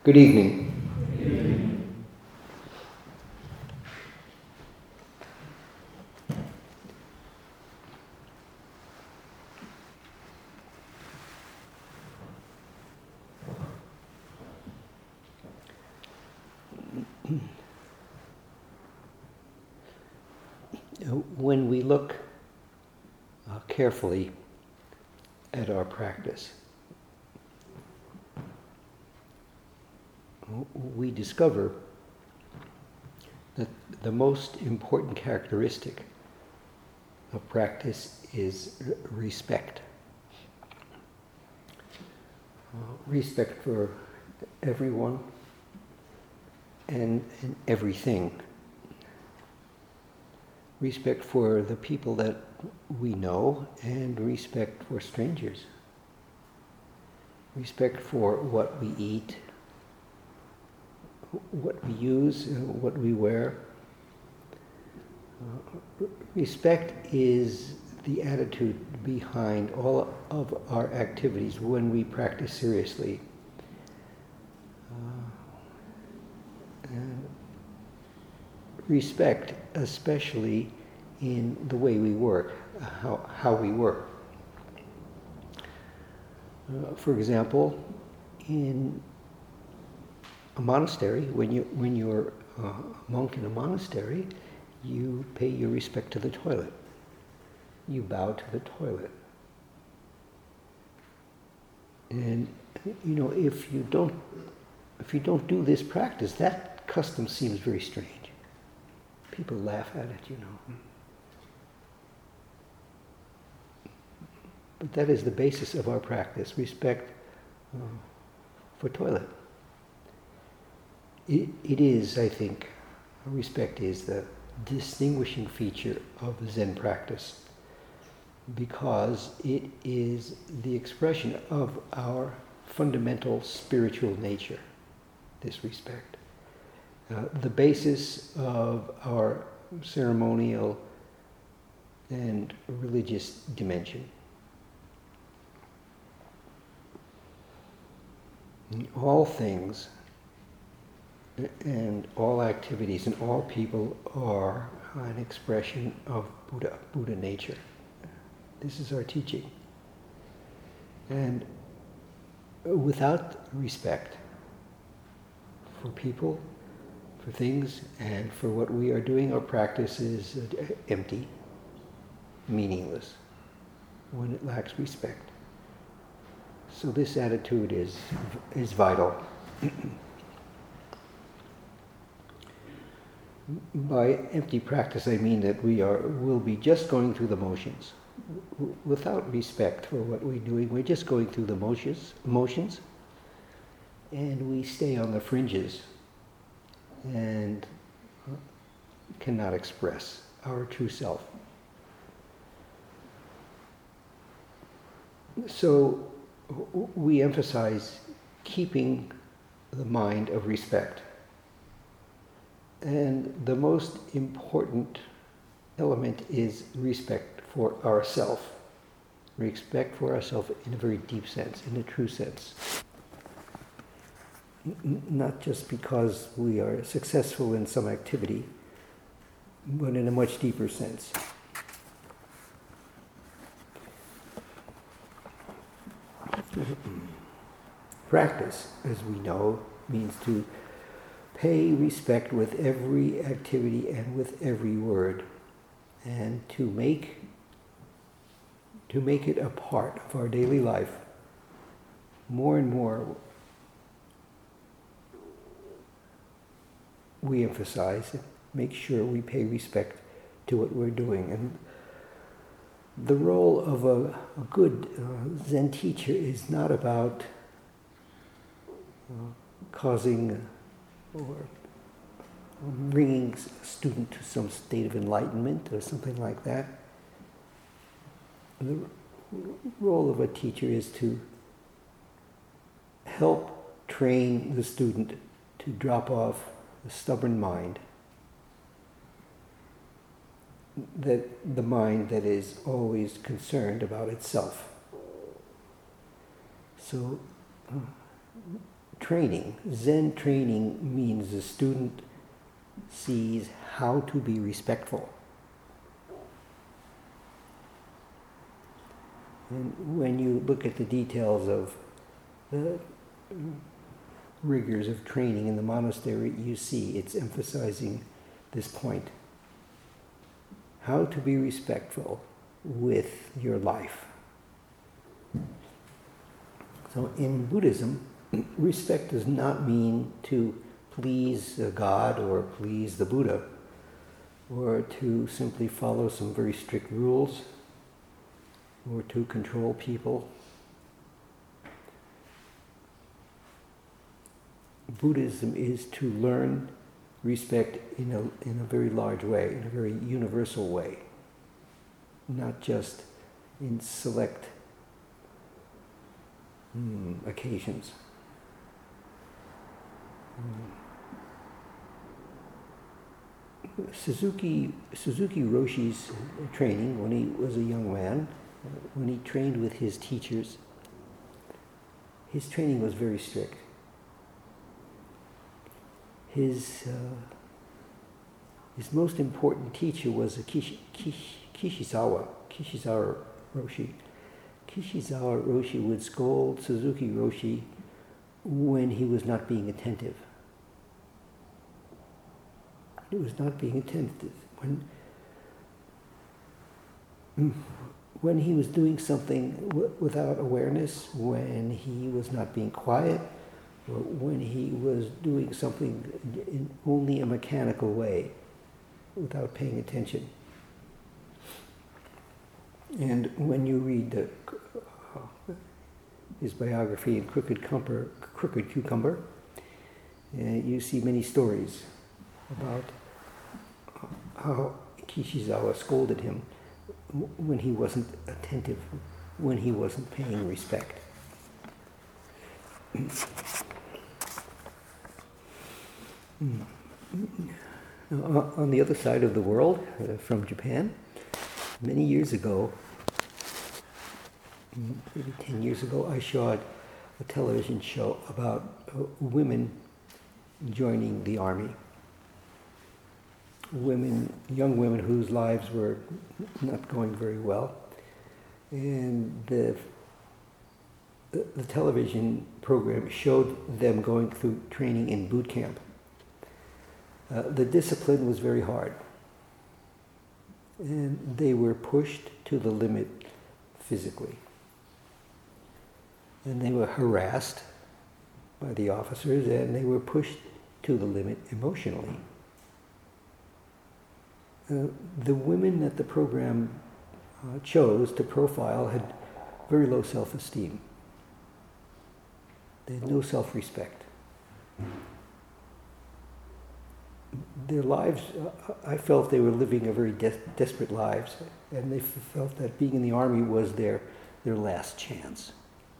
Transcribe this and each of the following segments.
Good evening. When we look carefully at our practice, we discover that the most important characteristic of practice is respect. Respect for everyone and everything. Respect for the people that we know and respect for strangers. Respect for what we eat, what we use, what we wear. Respect is the attitude behind all of our activities when we practice seriously. Respect, especially in the way we work, how we work. For example, in a monastery, when you're a monk in a monastery, you pay your respect to the toilet. You bow to the toilet. And if you don't do this practice, that custom seems very strange. People laugh at it, But that is the basis of our practice, respect for toilet. It is, I think, respect is the distinguishing feature of Zen practice because it is the expression of our fundamental spiritual nature, this respect. The basis of our ceremonial and religious dimension. All things and all activities and all people are an expression of Buddha nature. This is our teaching. And without respect for people, for things, and for what we are doing, our practice is empty, meaningless, when it lacks respect. So this attitude is vital. By empty practice, I mean that we'll be just going through the motions. Without respect for what we're doing, we're just going through the motions, and we stay on the fringes and cannot express our true self. So we emphasize keeping the mind of respect. And the most important element is respect for ourself. Respect for ourselves in a very deep sense, in a true sense. Not just because we are successful in some activity, but in a much deeper sense. Practice, as we know, means to pay respect with every activity and with every word, and to make it a part of our daily life. More and more, we emphasize and make sure we pay respect to what we're doing. And the role of a good Zen teacher is not about causing or bringing a student to some state of enlightenment or something like that. The role of a teacher is to help train the student to drop off the stubborn mind, the mind that is always concerned about itself. So training. Zen training means the student sees how to be respectful. And when you look at the details of the rigors of training in the monastery, you see it's emphasizing this point. How to be respectful with your life. So in Buddhism, respect does not mean to please God or please the Buddha, or to simply follow some very strict rules, or to control people. Buddhism is to learn respect in a very large way, in a very universal way, not just in select occasions. Suzuki Roshi's training when he was a young man, when he trained with his teachers, his training was very strict. His most important teacher was Kishizawa Roshi. Kishizawa Roshi would scold Suzuki Roshi when he was not being attentive. He was not being attentive. When he was doing something without awareness, when he was not being quiet, or when he was doing something in only a mechanical way, without paying attention. And when you read his biography in Crooked Cucumber, you see many stories about how Kishizawa scolded him when he wasn't attentive, when he wasn't paying respect. On the other side of the world, from Japan, many years ago, maybe 10 years ago, I saw a television show about women joining the army. Young women whose lives were not going very well. And the television program showed them going through training in boot camp. The discipline was very hard. And they were pushed to the limit physically. And they were harassed by the officers, and they were pushed to the limit emotionally. The women that the program chose to profile had very low self-esteem. They had no self-respect. Their lives, I felt they were living a very desperate lives, and they felt that being in the army was their last chance.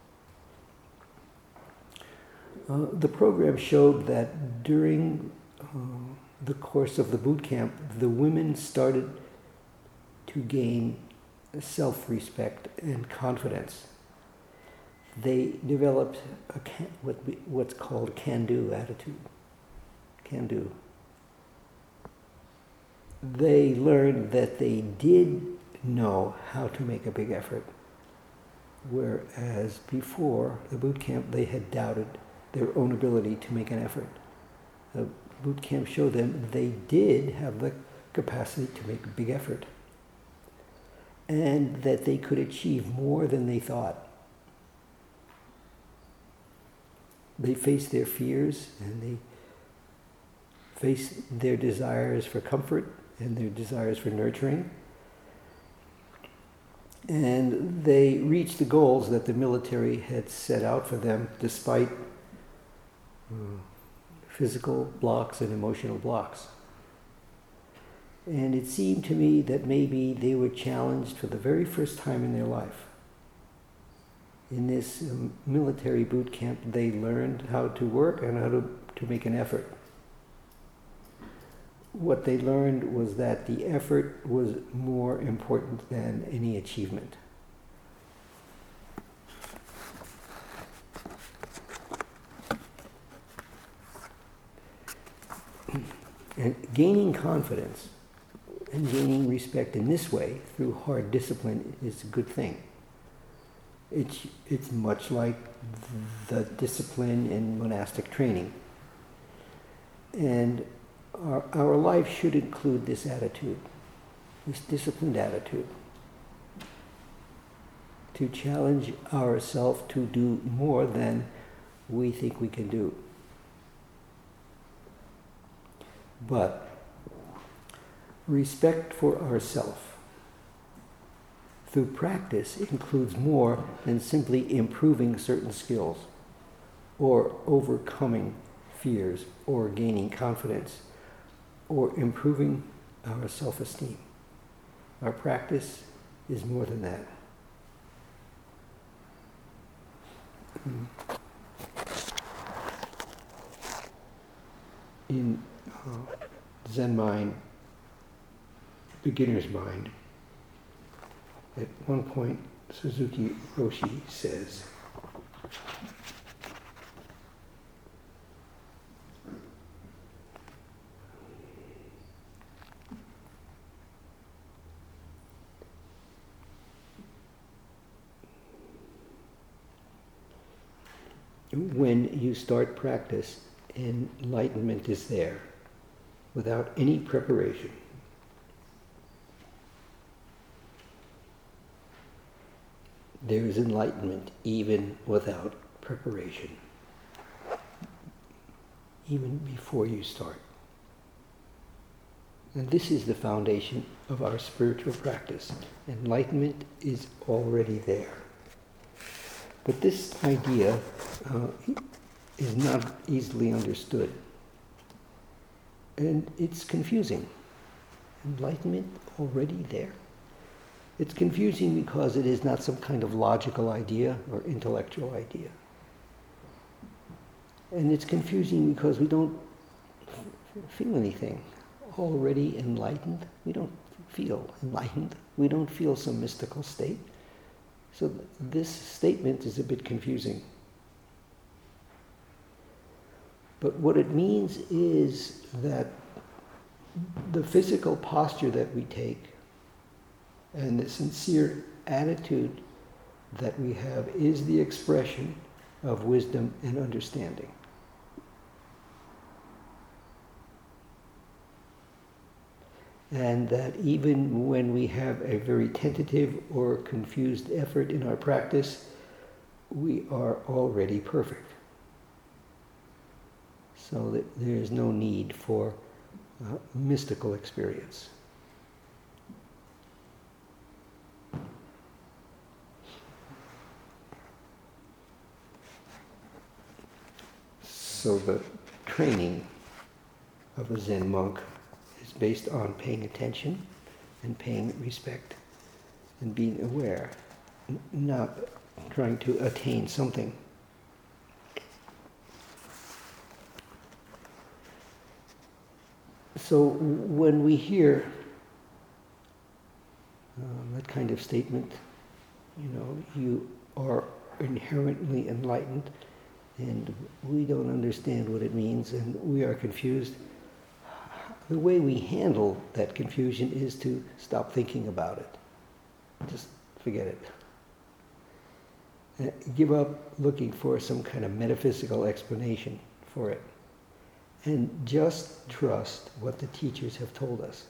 The program showed that during the course of the boot camp, the women started to gain self-respect and confidence. They developed what's called can-do attitude. Can-do. They learned that they did know how to make a big effort, whereas before the boot camp they had doubted their own ability to make an effort. The boot camp showed them they did have the capacity to make a big effort, and that they could achieve more than they thought. They faced their fears, and they faced their desires for comfort and their desires for nurturing. And they reached the goals that the military had set out for them, despite physical blocks and emotional blocks. And it seemed to me that maybe they were challenged for the very first time in their life. In this military boot camp, they learned how to work and how to make an effort. What they learned was that the effort was more important than any achievement. And gaining confidence and gaining respect in this way through hard discipline is a good thing. It's much like the discipline in monastic training. And our life should include this attitude, this disciplined attitude, to challenge ourselves to do more than we think we can do. But respect for ourselves through practice includes more than simply improving certain skills or overcoming fears or gaining confidence or improving our self-esteem. Our practice is more than that. In Zen mind, beginner's mind, at one point Suzuki Roshi says, when you start practice, enlightenment is there without any preparation. There is enlightenment even without preparation, even before you start. And this is the foundation of our spiritual practice. Enlightenment is already there. But this idea is not easily understood. And it's confusing. Enlightenment already there? It's confusing because it is not some kind of logical idea or intellectual idea. And it's confusing because we don't feel anything. Already enlightened? We don't feel enlightened. We don't feel some mystical state. So this statement is a bit confusing. But what it means is that the physical posture that we take and the sincere attitude that we have is the expression of wisdom and understanding. And that even when we have a very tentative or confused effort in our practice, we are already perfect. So that there is no need for mystical experience. So the training of a Zen monk is based on paying attention and paying respect and being aware, not trying to attain something. So when we hear that kind of statement, you are inherently enlightened, and we don't understand what it means, and we are confused. The way we handle that confusion is to stop thinking about it. Just forget it. Give up looking for some kind of metaphysical explanation for it. And just trust what the teachers have told us.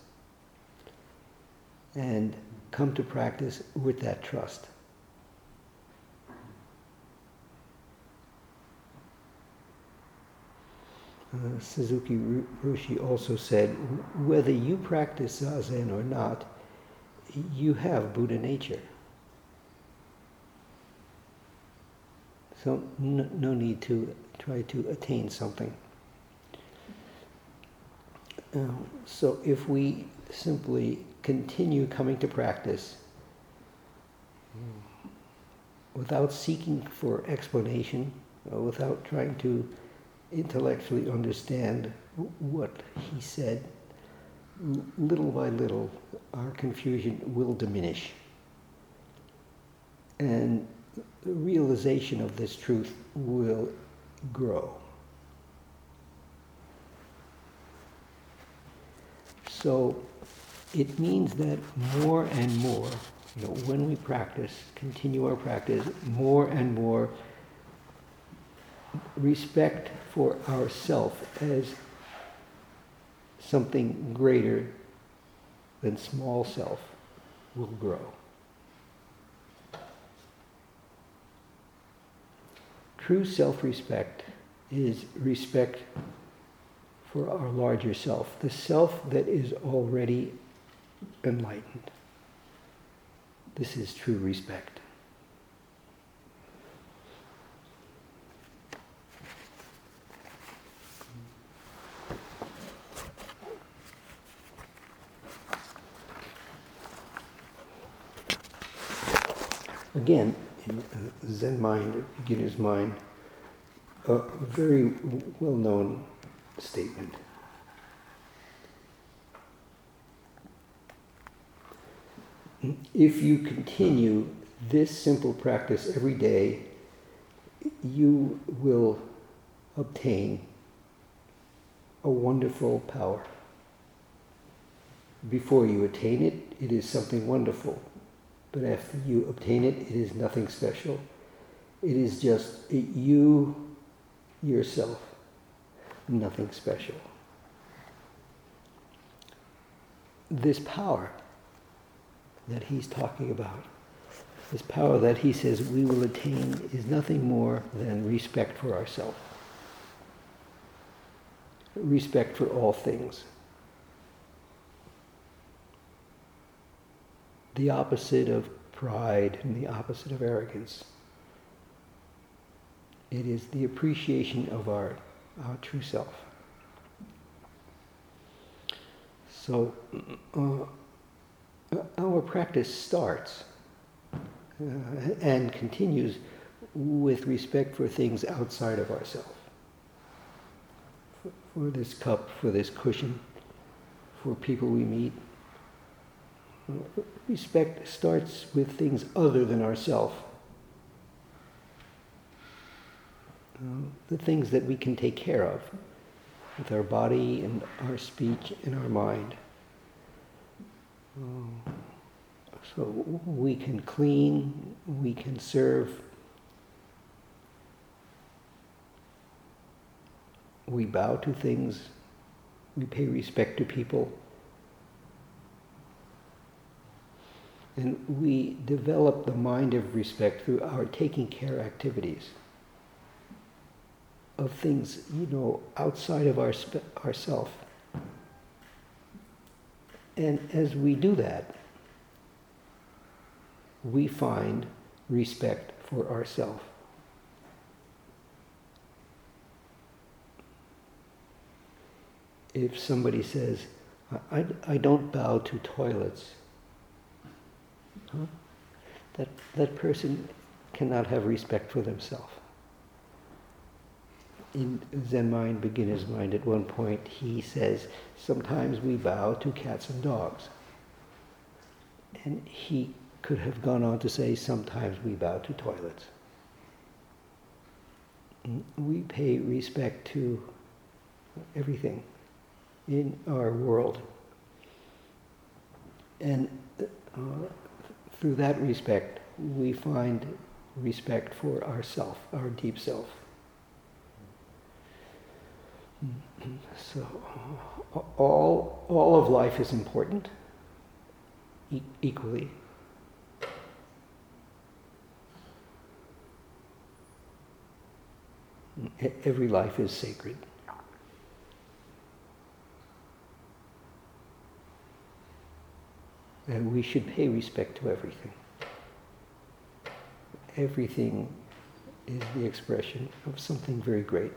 And come to practice with that trust. Suzuki Roshi also said, whether you practice Zazen or not, you have Buddha nature. So no need to try to attain something. So if we simply continue coming to practice without seeking for explanation, without trying to intellectually understand what he said, little by little our confusion will diminish. And the realization of this truth will grow. So it means that more and more, when we practice, continue our practice, more and more respect for ourself as something greater than small self will grow. True self-respect is respect for our larger self, the self that is already enlightened. This is true respect. Again, in Zen mind, beginner's mind, a very well-known statement. If you continue this simple practice every day, you will obtain a wonderful power. Before you attain it, it is something wonderful. But after you obtain it, it is nothing special. It is just you, yourself, nothing special. This power that he's talking about, this power that he says we will attain, is nothing more than respect for ourselves. Respect for all things. The opposite of pride and the opposite of arrogance. It is the appreciation of our true self. So our practice starts and continues with respect for things outside of ourselves. For this cup, for this cushion, for people we meet. Respect starts with things other than ourselves. The things that we can take care of with our body and our speech and our mind. So we can clean, we can serve, we bow to things, we pay respect to people. And we develop the mind of respect through our taking care activities of things, outside of ourself. And as we do that, we find respect for ourselves. If somebody says, I don't bow to toilets, that person cannot have respect for themselves. In Zen mind, beginner's mind, at one point he says, sometimes we bow to cats and dogs. And he could have gone on to say, sometimes we bow to toilets. We pay respect to everything in our world. And through that respect, we find respect for ourself, our deep self. So all of life is important, equally. Every life is sacred. And we should pay respect to everything. Everything is the expression of something very great.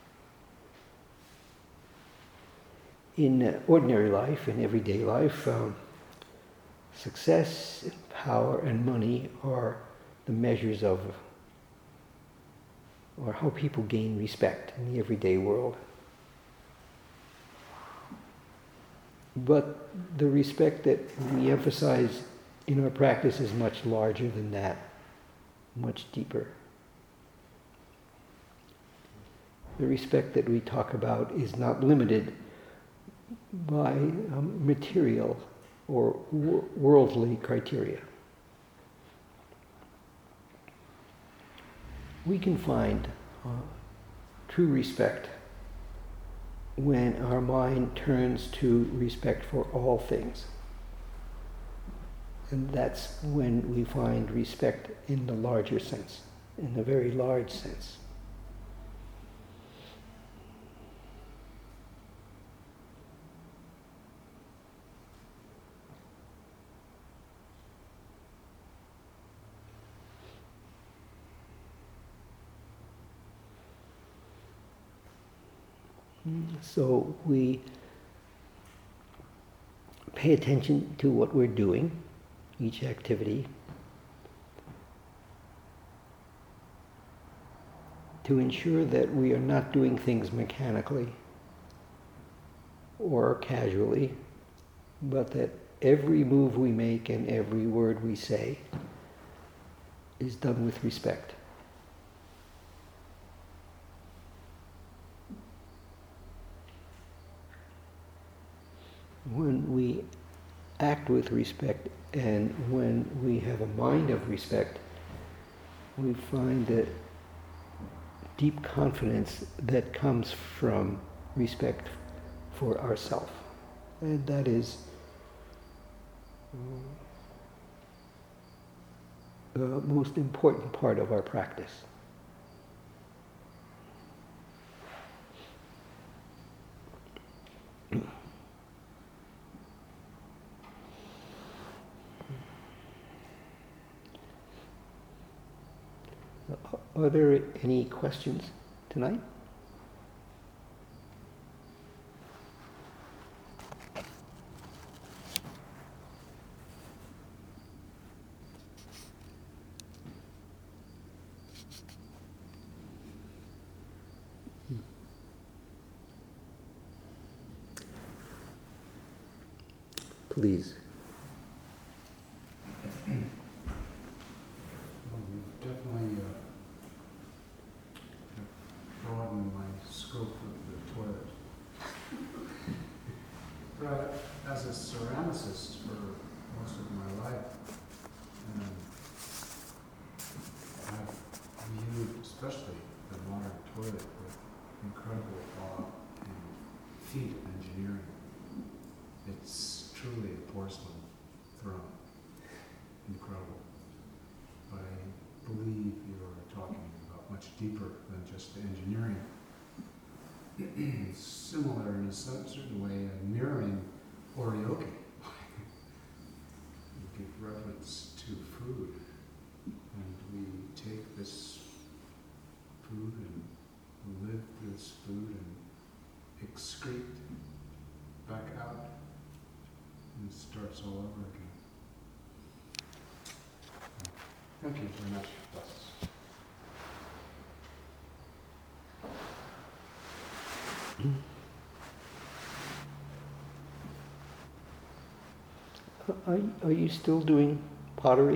In ordinary life, in everyday life, success, and power, and money are the measures of, or how people gain respect in the everyday world. But the respect that we emphasize in our practice is much larger than that, much deeper. The respect that we talk about is not limited by material or worldly criteria. We can find true respect when our mind turns to respect for all things. And that's when we find respect in the larger sense, in the very large sense. So we pay attention to what we're doing, each activity, to ensure that we are not doing things mechanically or casually, but that every move we make and every word we say is done with respect. When we act with respect and when we have a mind of respect, we find that deep confidence that comes from respect for ourselves. And that is the most important part of our practice. Are there any questions tonight? Please. Definitely broaden my scope of the toilet. But as a ceramicist for most of my life, I've viewed especially the modern toilet with incredible awe and feat of engineering. It's truly a porcelain throne. Incredible. But I believe you're talking about much deeper than just the engineering. It's similar in a certain way mirroring oryoke. We give reverence to food, and we take this food and live this food and excrete back out, and it starts all over again. Thank you very much. Are you still doing pottery?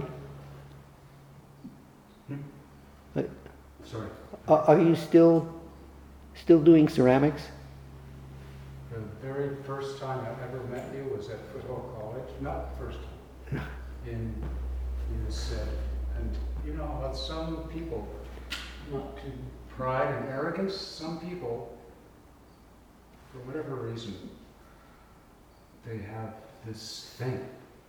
Sorry. Are you still doing ceramics? The very first time I ever met you was at Foothill College. Not the first time. You said, and you know how some people look to pride and arrogance. Some people, for whatever reason, they have this thing.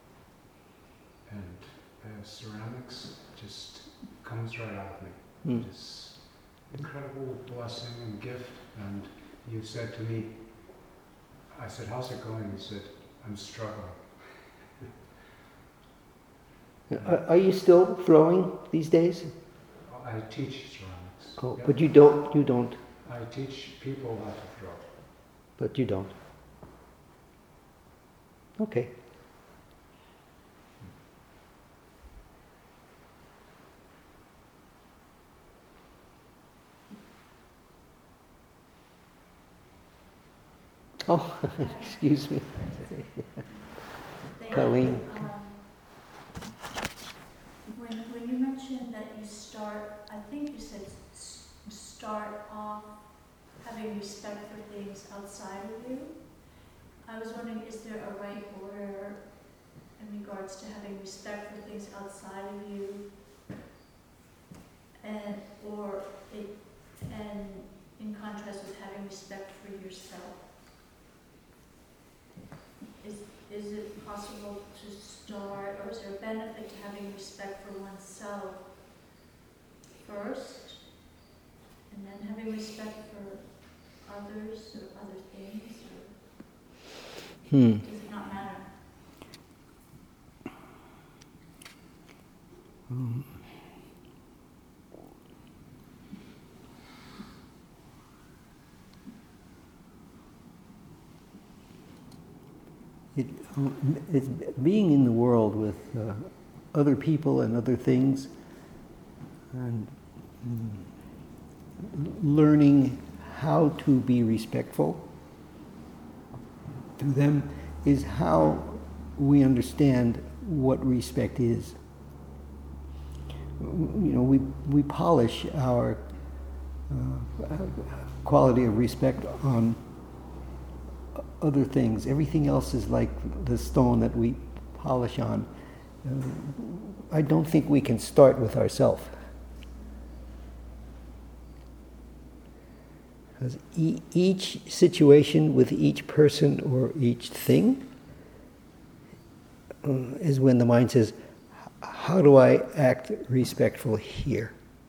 And ceramics just comes right out of me. This incredible blessing and gift. And you said to me, I said, how's it going? You said, I'm struggling. Are you still throwing these days? I teach ceramics. Oh, yeah. But you don't. I teach people how to throw. But you don't. Okay. Oh, excuse me. Colleen. When you mentioned that you start, I think you said start off having respect for things outside of you. I was wondering, is there a right order in regards to having respect for things outside of you? And, or it, and in contrast with having respect for yourself? Is it possible to start, or is there a benefit to having respect for oneself first, and then having respect for others or other things, or does it not matter? It's being in the world with other people and other things, and learning how to be respectful to them is how we understand what respect is. You know, we polish our quality of respect on other things. Everything else is like the stone that we polish on. I don't think we can start with ourselves. Because each situation with each person or each thing is when the mind says, how do I act respectful here?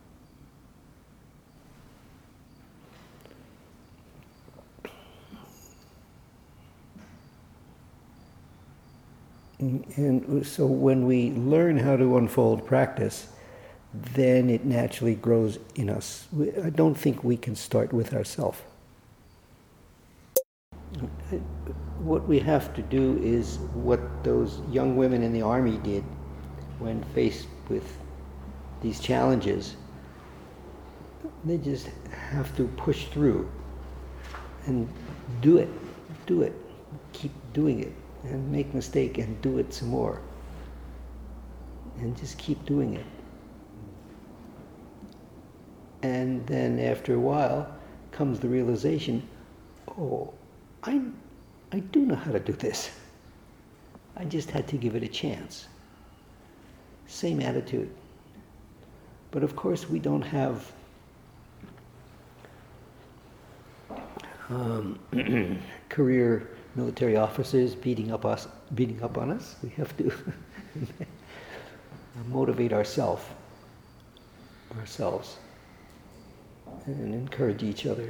And so when we learn how to unfold practice, then it naturally grows in us. I don't think we can start with ourselves. What we have to do is what those young women in the army did when faced with these challenges. They just have to push through and do it, keep doing it, and make a mistake and do it some more. And just keep doing it. And then after a while comes the realization, oh, I do know how to do this. I just had to give it a chance. Same attitude. But of course we don't have career military officers beating up on us. We have to motivate ourselves and encourage each other.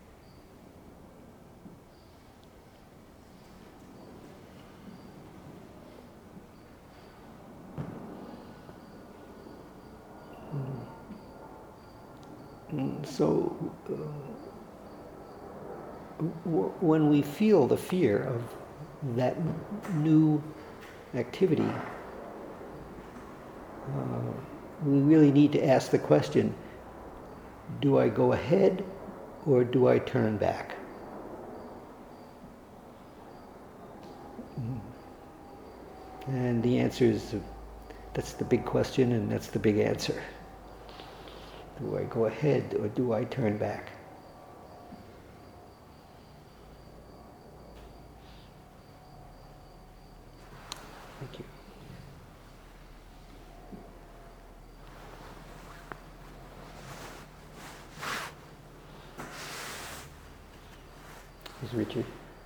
So when we feel the fear of that new activity, we really need to ask the question, do I go ahead or do I turn back? And the answer is, that's the big question and that's the big answer. Do I go ahead or do I turn back? Thank you. Is Richard?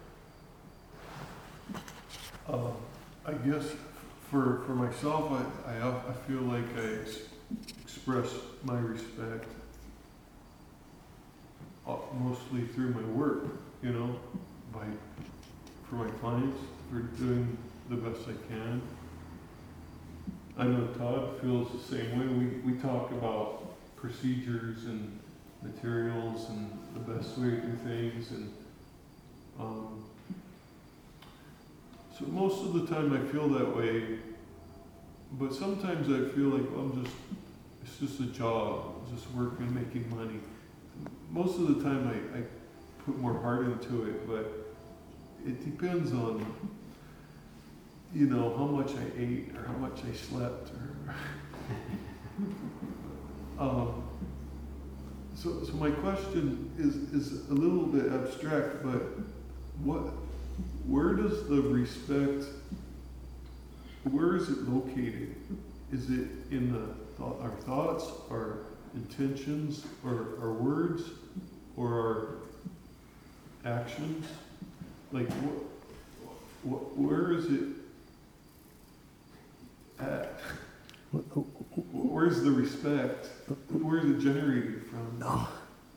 I guess for myself, I feel like I express my respect mostly through my work, you know, for my clients, for doing the best I can. I know Todd feels the same way. We talk about procedures and materials and the best way to do things, and so most of the time I feel that way, but sometimes I feel like it's just a job, just working, making money. Most of the time I put more heart into it, but it depends on, you know, how much I ate or how much I slept, or so my question is a little bit abstract, but where does the respect, where is it located? Is it in our thoughts, our intentions, or our words, or our actions? Like, where is it at? Where's the respect? Where is it generated from? No.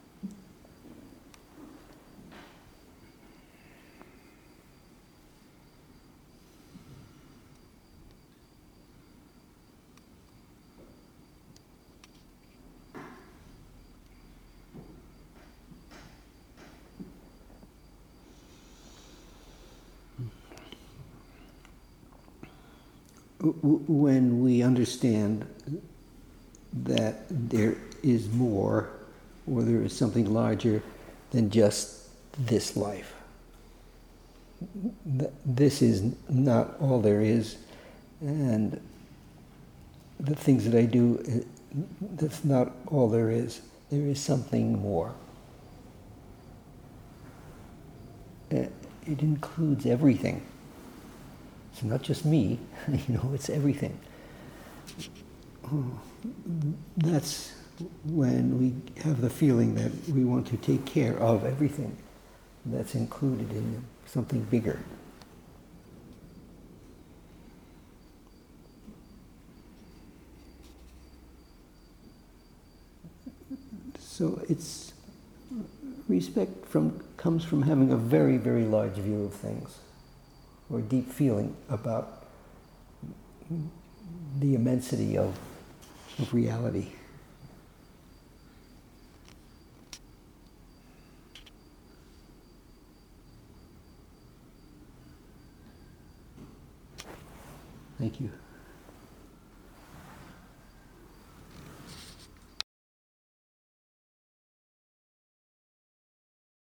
When we understand that there is more, or there is something larger than just this life. This is not all there is, and the things that I do, that's not all there is. There is something more. It includes everything. It's not just me, it's everything. That's when we have the feeling that we want to take care of everything that's included in something bigger. So it's respect comes from having a very, very large view of things, or deep feeling about the immensity of reality. Thank you.